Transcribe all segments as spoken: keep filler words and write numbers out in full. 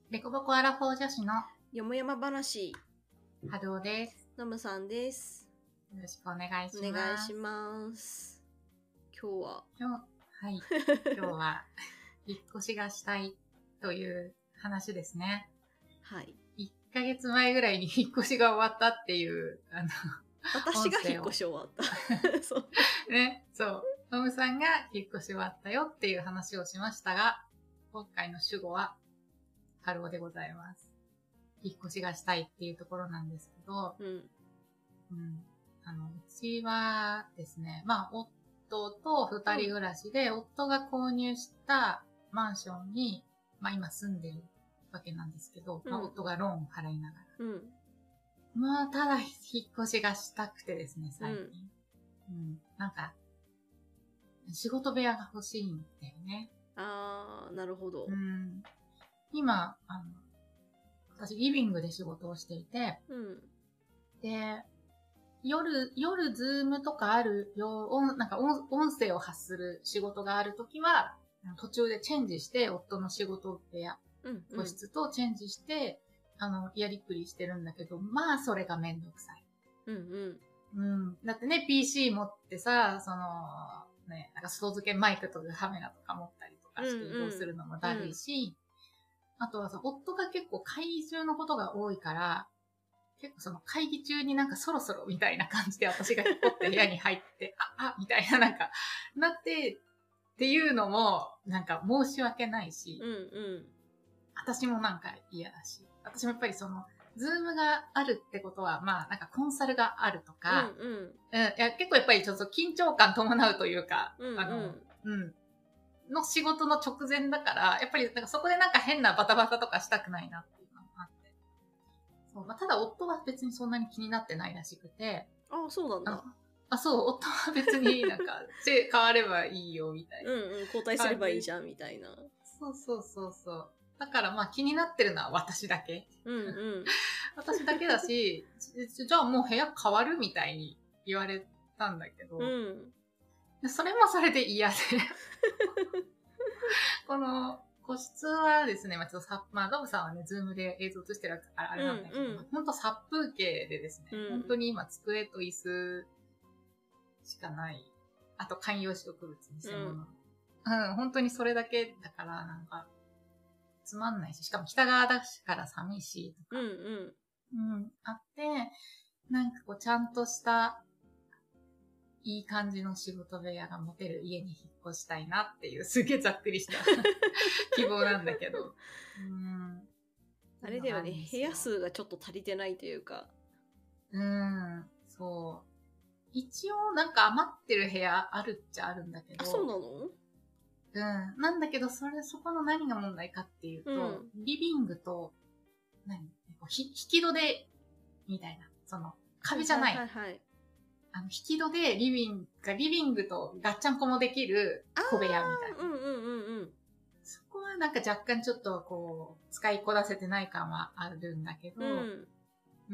デコボコアラフォー女子のよもやま話、 春尾です。 のむさんです。 よろしくお願いします。 お願いします。今日は今日、はい。今日は、引っ越しがしたいという話ですね。 はい。 いっかげつまえぐらいに引っ越しが終わったっていう、あの、 私が引っ越し終わった。そう。 ね、そう。のむさんが引っ越し終わったよっていう話をしましたが、今回の主語は、春尾でございます。引っ越しがしたいっていうところなんですけど、 うん。 うん、あの、うちはですね、まあ、夫と二人暮らしで、うん、夫が購入したマンションに、まあ今住んでるわけなんですけど、うん、まあ夫がローンを払いながら。うん、まあ、ただ引っ越しがしたくてですね、最近。うん、うん、なんか、仕事部屋が欲しいんだよね。 あー、なるほど。 うん、今、あの、私リビングで仕事をしていて、うん、で、夜、夜、ズームとかあるよ、なんか音声を発する仕事があるときは、途中でチェンジして、夫の仕事部屋、うんうん、個室とチェンジして、あの、やりくりしてるんだけど、まあ、それがめんどくさい。うんうん。うん。だってね、ピーシー 持ってさ、その、ね、なんか外付けマイクとかカメラとか持ったりとかして移動するのもだるいし、うんうん、あとはさ、夫が結構会議中のことが多いから、結構その会議中になんかそろそろみたいな感じで私が引っ張って部屋に入って、あ、あ、みたいななんか、なって、っていうのもなんか申し訳ないし、うんうん、私もなんか嫌だし、私もやっぱりその、ズームがあるってことは、まあなんかコンサルがあるとか、うんうんうん、いや結構やっぱりちょっと緊張感伴うというか、うんうん、あの、うん、の仕事の直前だから、やっぱりなんかそこでなんか変なバタバタとかしたくないなっていうのがあって。そう、まあ、ただ夫は別にそんなに気になってないらしくて。 ああ、そうなんだ。 あ, あ、そう、夫は別になんか、変わればいいよみたいな。 うんうん、交代すればいいじゃんみたいな。 そうそうそうそう。だからまあ気になってるのは私だけ。うんうん。私だけだし、じゃあもう部屋変わるみたいに言われたんだけど、うん、それもそれで嫌で。この、個室はですね、まあ、ちょっとさ、まあ、ノブさんはね、ズームで映像映してるからあれなんだけど、うんうん、ほんと殺風景でですね、うん、本当に今机と椅子しかない。あと観葉植物に専物の、うん。うん、本当にそれだけだから、なんか、つまんないし、しかも北側だから寒いし、とか。うんうん。うん、あって、なんかこう、ちゃんとした、いい感じの仕事部屋が持てる家に引っ越したいなっていう、すげえざっくりした希望なんだけど。うん、 あれだよね、部屋数がちょっと足りてないというか。 うん、そう。一応なんか余ってる部屋あるっちゃあるんだけど。 あ、そうなの？ うん。なんだけど、それ、そこの何が問題かっていうと、うん、リビングと、何引き戸で、みたいな。その、壁じゃない。はいはいはい、あの、引き戸でリビングが、リビングとガッチャンコもできる小部屋みたいな。うんうんうんうん。そこはなんか若干ちょっとこう、使いこなせてない感はあるんだけど、うん。うん、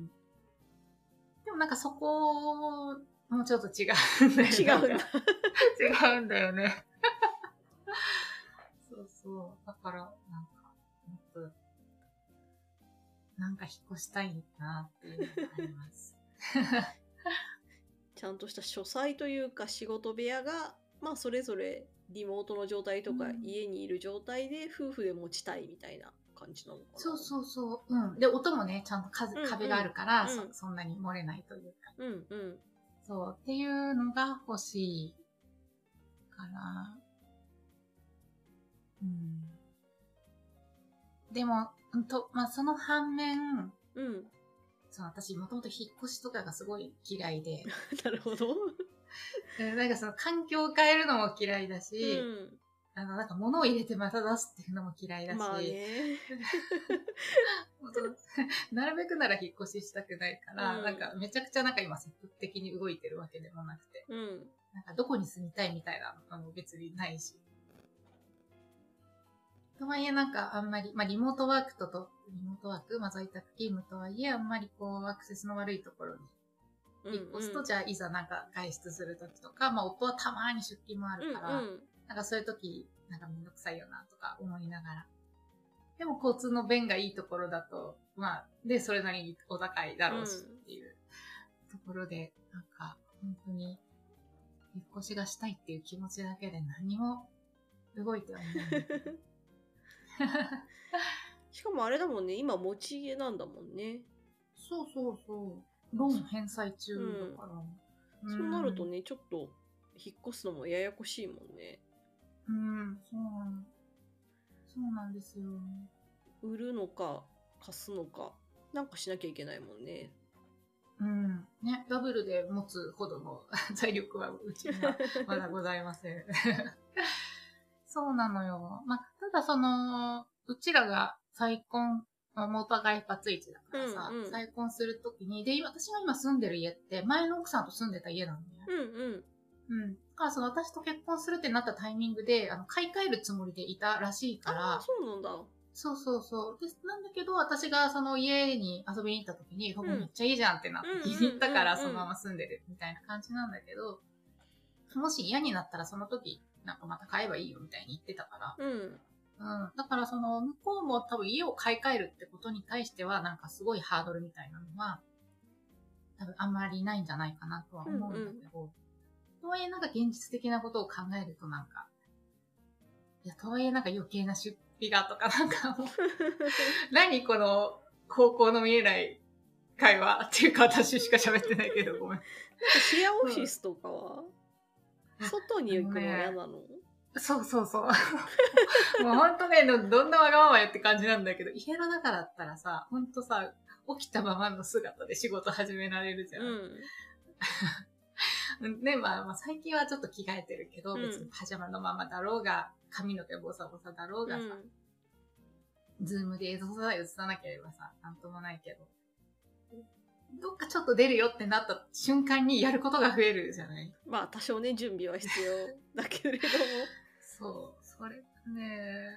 でもなんかそこ、もうちょっと違うんだよね。 違うんだ。 違うんだよね。そうそう。だから、なんか、もっと、なんか引っ越したいなっていうのがあります。 ちゃんとした書斎というか仕事部屋が、まあそれぞれリモートの状態とか家にいる状態で夫婦で持ちたいみたいな感じなのかな。 そうそうそう。うん。で、音もね、ちゃんと数、うんうん、壁があるから、うん、そ、そんなに漏れないというか。うんうん。そう。っていうのが欲しいから。うん。でも、うんと、まあ、その反面、うん。そう、私、もともと引っ越しとかがすごい嫌いで。 なるほど。 なんかその環境を変えるのも嫌いだし、うん、あの、なんか物を入れてまた出すっていうのも嫌いだし。まあね。なるべくなら引っ越ししたくないから、うん、なんかめちゃくちゃなんか今積極的に動いてるわけでもなくて。うん、なんかどこに住みたいみたいなのも別にないし。とはいえなんかあんまり、まあリモートワークとと、リモートワーク、まあ在宅勤務とはいえあんまりこうアクセスの悪いところに引っ越すと、うんうん、じゃあいざなんか外出するときとか、まあ夫はたまに出勤もあるから、うんうん、なんかそういうときなんかめんどくさいよなとか思いながら。 でも交通の便がいいところだと、まあ、で、それなりにお高いだろうしっていうところで、うん、なんか、本当に、引っ越しがしたいっていう気持ちだけで何も動いてはいない。 しかもあれだもんね、今持ち家なんだもんね。 そうそうそう。ローン返済中だから。 うん、そうなるとね、ちょっと引っ越すのもややこしいもんね。 うん、そうなん、そうなんですよ。 売るのか貸すのかなんかしなきゃいけないもんね。 うん。ね、ダブルで持つほどの財力はうちにはまだございません。そうなのよ。まあ、ただその、うちらが再婚、お互いバツイチだからさ、うんうん、再婚するときに、で、私が今住んでる家って、前の奥さんと住んでた家なのね。 うんうん。 うん。だからその私と結婚するってなったタイミングで、あの、買い替えるつもりでいたらしいから。 ああ、そうなんだ。 そうそうそう。で、なんだけど、私がその家に遊びに行った時に、うん、めっちゃいいじゃんってなって気に入ったから、そのまま住んでるみたいな感じなんだけど、もし嫌になったらその時、なんかまた買えばいいよみたいに言ってたから。 うん。 うん。だからその、向こうも多分家を買い替えるってことに対しては、なんかすごいハードルみたいなのは、多分あんまりないんじゃないかなとは思うんだけど、うんうん、とはいえなんか現実的なことを考えるとなんか、いや、とはいえなんか余計な出費がとかなんかもう、何この高校の見えない会話っていうか私しか喋ってないけど、ごめん。 シェアオフィスとかは、うん、外に行くのは嫌なの？ そうそうそう。もうほんとね、どんなわがままよって感じなんだけど、家の中だったらさ、ほんとさ、起きたままの姿で仕事始められるじゃん。うん、ね、まあ、まあ、最近はちょっと着替えてるけど、うん、別にパジャマのままだろうが、髪の毛ボサボサだろうがさ、うん、ズームで映像さえ映さなければさ、なんともないけど、どっかちょっと出るよってなった瞬間にやることが増えるじゃない？ まあ、多少ね、準備は必要だけれども。 そう、それね。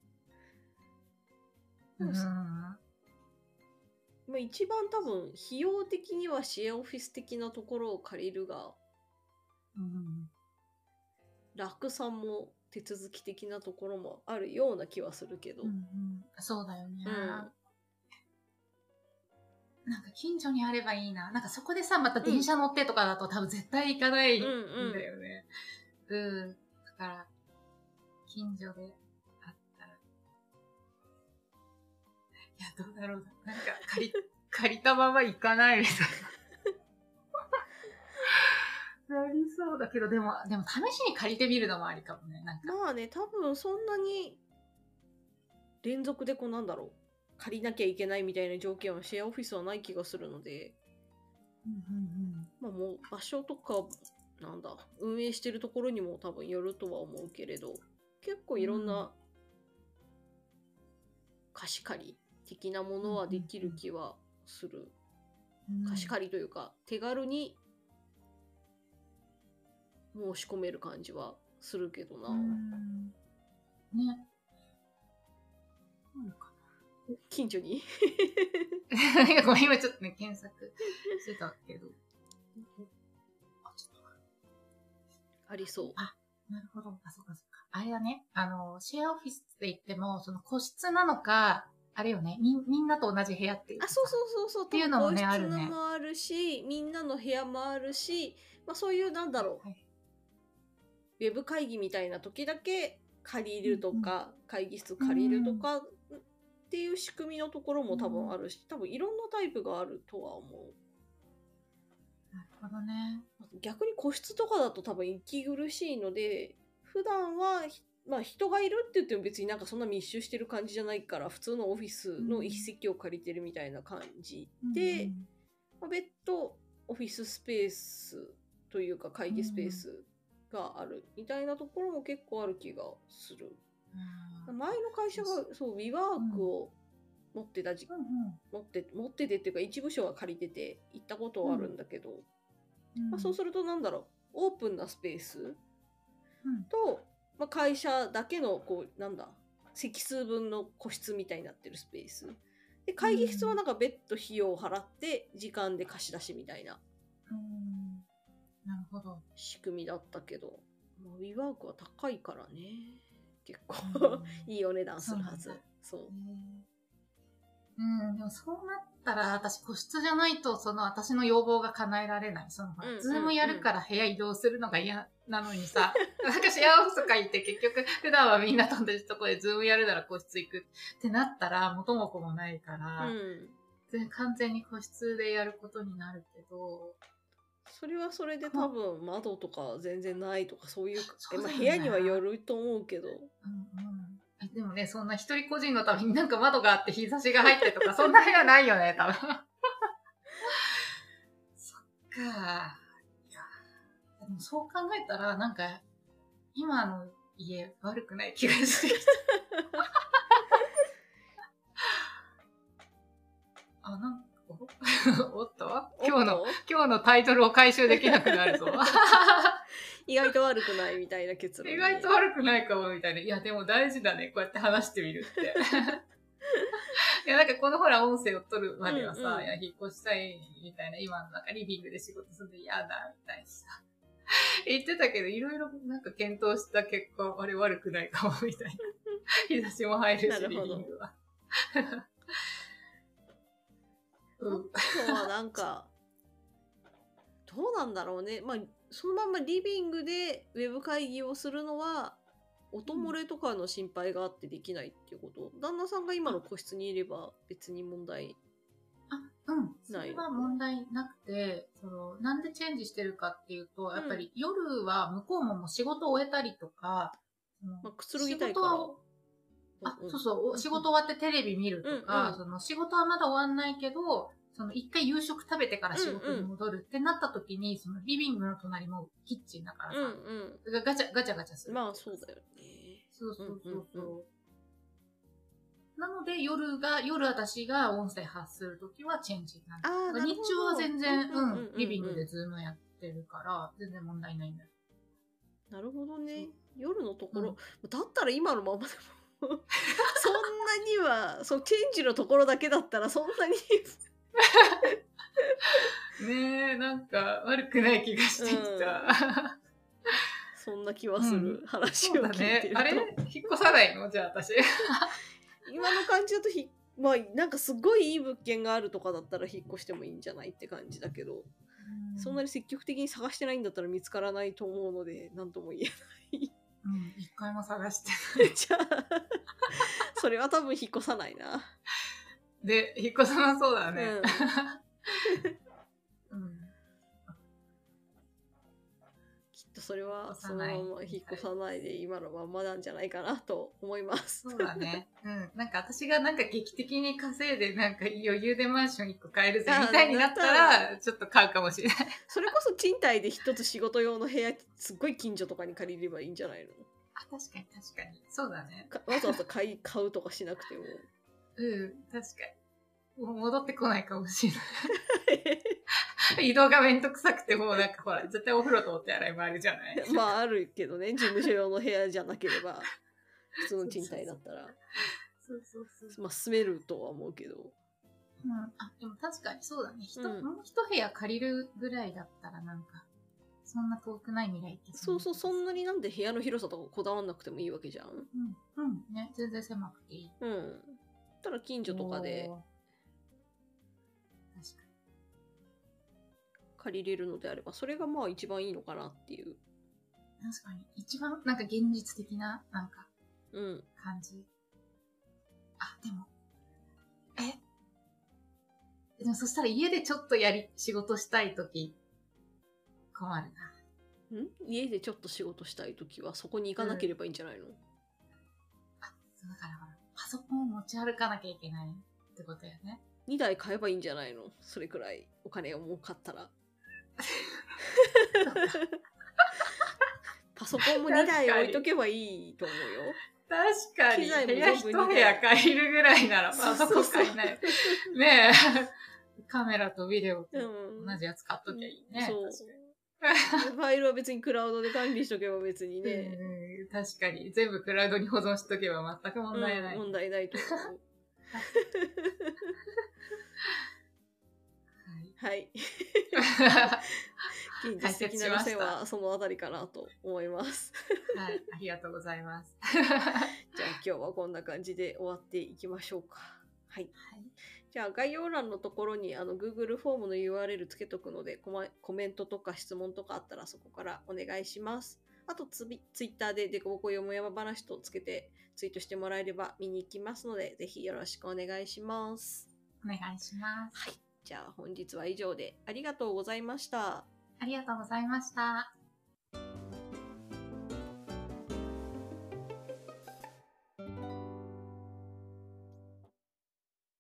うん。まあ、一番多分、費用的にはシェアオフィス的なところを借りるが、うん、楽さも手続き的なところもあるような気はするけど。 うんうん、そうだよね。うんなんか近所にあればいいな。なんかそこでさ、また電車乗ってとかだと、うん、多分絶対行かないんだよね。うん、うん。うん。だから、近所であったら。いや、どうだろうな。なんか借り、借りたまま行かないみたいな。なりそうだけど、でも、でも試しに借りてみるのもありかもね。なんかまあね、多分そんなに連続でこうなんだろう。借りなきゃいけないみたいな条件はシェアオフィスはない気がするので、うんうんうん、まあもう場所とかなんだ運営してるところにも多分よるとは思うけれど、結構いろんな貸し借り的なものはできる気はする、うんうんうん、貸し借りというか手軽に申し込める感じはするけどな、うん、ねなんか近所にごめん今ちょっとね検索してたけどあちょっとありそう。 あなるほどあそうかそうかあれだねあのシェアオフィスって言ってもその個室なのかあれよね み, みんなと同じ部屋っていうあそうそうそうそうっていうのもねあるね。 個室もあるしみんなの部屋もあるし、まあ、そういうなんだろう、はい、ウェブ会議みたいな時だけ借りるとか、うん、会議室借りるとか、うんっていう仕組みのところも多分あるし、多分いろんなタイプがあるとは思う。 なるほどね。 逆に個室とかだと多分息苦しいので、普段はまあ人がいるって言っても別になんかそんな密集してる感じじゃないから、普通のオフィスの一席を借りてるみたいな感じで、うんまあ、別途オフィススペースというか会議スペースがあるみたいなところも結構ある気がする。前の会社がそう WeWork を持ってた時期、うんうん、持って持っててっていうか一部署は借りてて行ったことはあるんだけど、うんまあ、そうするとなんだろうオープンなスペース、うん、と、まあ、会社だけのこうなんだ席数分の個室みたいになってるスペースで会議室はなんか別途費用を払って時間で貸し出しみたいな、 うん、なるほど仕組みだったけど、まあ、WeWork は高いからね結構いいお値段するはず。 そう。 うん、でもそうなったら、私個室じゃないと、その私の要望が叶えられない。その、うんうんうん、ズームやるから部屋移動するのが嫌なのにさ、なんかシェアオフィス会って結局、普段はみんなと同じとこでズームやるなら個室行くってなったら、元も子もないから、うん、完全に個室でやることになるけど、 それはそれで多分窓とか全然ないとかそういう、え、まあ、部屋にはよると思うけど。うんうん、 でもね、そんな一人個人のためになんか窓があって日差しが入ってとか、そんな部屋ないよね、多分。そっか。いや、でもそう考えたら、なんか、今の家悪くない気がしてきた。あ、なんか、おっと今日の、今日のタイトルを回収できなくなるぞ。 意外と悪くないみたいな結論、 ね。意外と悪くないかもみたいな。いや、でも大事だね。こうやって話してみるって。いや、なんかこのほら音声を取るまではさ、うんうん、いや、引っ越したいみたいな、今のなんかリビングで仕事するの嫌だみたいにさ。言ってたけど、いろいろなんか検討した結果、あれ悪くないかもみたいな。日差しも入るし、リビングは。 うん、あとはなんか、どうなんだろうね。まあ、そのままリビングでウェブ会議をするのは、音漏れとかの心配があってできないっていうこと、うん、旦那さんが今の個室にいれば別に問題あ、うん。それは問題なくて、その、なんでチェンジしてるかっていうと、やっぱり夜は向こうももう仕事を終えたりとか、 うん、まあ、くつろぎたいから。 あ、うん、そうそう、仕事終わってテレビ見るとか、うんうん、その仕事はまだ終わんないけど、その一回夕食食べてから仕事に戻るってなった時に、そのリビングの隣もキッチンだからさ、うんうん、ガチャガチャガチャする。 まあそうだよね。 そうそうそうそう。うんうんうん、なので夜が、夜私が音声発するときはチェンジになる。あ日中は全然、うん、リビングでズームやってるから、全然問題ないんだよ。 なるほどね。夜のところ、うん、だったら今のままでもそんなには、そう、チェンジのところだけだったらそんなにねえ、なんか悪くない気がしてきた。うん、 そんな気はする、うん、話を聞いてると。 ね、あれ引っ越さないのじゃあ私。 今の感じだとひ、まあ、なんかすごいいい物件があるとかだったら引っ越してもいいんじゃないって感じだけど、うん、そんなに積極的に探してないんだったら見つからないと思うので、なんとも言えない。 うん、一回も探してない。 じゃあ、それは多分引っ越さないな。 で、引っ越さなそうだね。うん。うん、 きっとそれはそのまま引っ越さないで今のまんまなんじゃないかなと思います。 そうだね。うん。なんか私がなんか劇的に稼いでなんか余裕でマンションいっこ買えるぜみたいになったらちょっと買うかもしれない。 それこそ賃貸で一つ仕事用の部屋すっごい近所とかに借りればいいんじゃないの？ あ、確かに確かに。そうだね。 わざわざ買い買うとかしなくても。 うん、確かに。もう戻ってこないかもしれない。移動がめんどくさくてもうなんかほら絶対お風呂とお手洗いもあるじゃない。 まああるけどね、事務所用の部屋じゃなければ普通の賃貸だったらそうそうそう、 まあ住めるとは思うけど、 うん、あでも確かにそうだね、人、うん、もう一部屋借りるぐらいだったらなんかそんな遠くない未来って。 そうそう、そんなになんで部屋の広さとかこだわんなくてもいいわけじゃん。うんうんね、全然狭くていい。 うん。ただ近所とかで確かに借りれるのであればそれがまあ一番いいのかなっていう。 確かに一番なんか現実的ななんか感じ、うん、あでもえでもそしたら家でちょっとやり仕事したいとき困るな。 ん家でちょっと仕事したいときはそこに行かなければいいんじゃないの？うん、 あそうだからパソコンを持ち歩かなきゃいけないってことやね。 にだい買えばいいんじゃないの？それくらいお金を儲かったらパソコンもにだい置いとけばいいと思うよ。 確かに。機材も部屋一部屋借りるぐらいならパソコン買えない。ねえ。カメラとビデオと同じやつ買っときゃいいね。 うん、そう。ファイルは別にクラウドで管理しとけば別にね。 うん、確かに。全部クラウドに保存しとけば全く問題ない。 うん、問題ないと思う。はい。はい。 現実的な路線はそのあたりかなと思います。 はい、ありがとうございます。 じゃあ今日はこんな感じで終わっていきましょうか。はい。はい、じゃあ概要欄のところにあの Google フォームの ユーアールエル つけとくので、コメントとか質問とかあったらそこからお願いします。あとツイッターでデコボコよもやま話とつけてツイートしてもらえれば見に行きますので、ぜひよろしくお願いします。 お願いします。 はい。じゃあ本日は以上でありがとうございました。 ありがとうございました。